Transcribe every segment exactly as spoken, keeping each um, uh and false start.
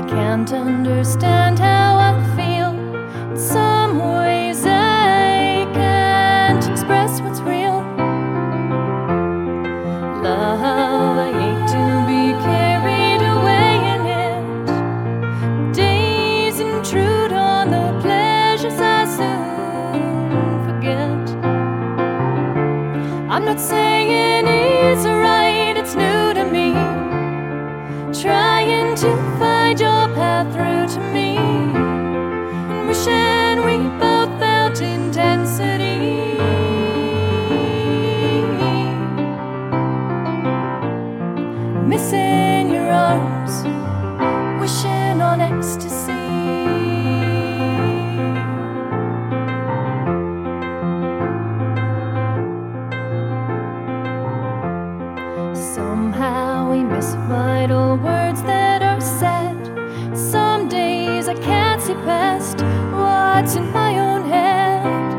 can't understand how I feel. In some ways I can't express what's real. Love, I hate to be carried away in it. Days intrude on the pleasures I soon forget. I'm not saying it's right, it's new to me. Trying to find your path through to me, and wishing we both felt intensity. Missing your arms, wishing on ecstasy. Somehow we miss vital words that are said. Some days I can't see past what's in my own head.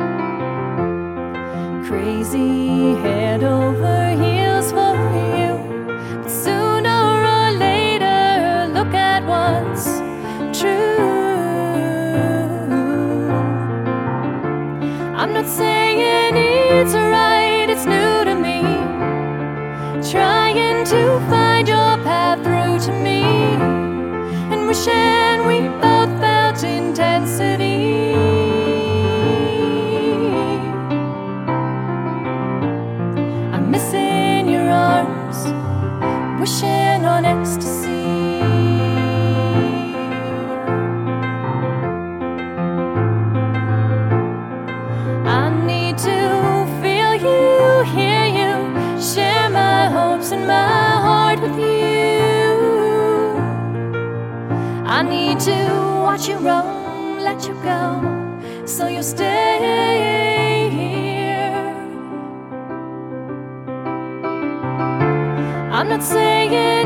Crazy head over heels for you, but sooner or later look at what's true. I'm not saying it's right, it's new to me. Trying to find your path through to me, and wishing we both felt intensity. I'm missing your arms, wishing on ecstasy. I need to feel you, hear you, share my hopes and my heart with you. I need to watch you roam, let you go, so you'll stay here. I'm not saying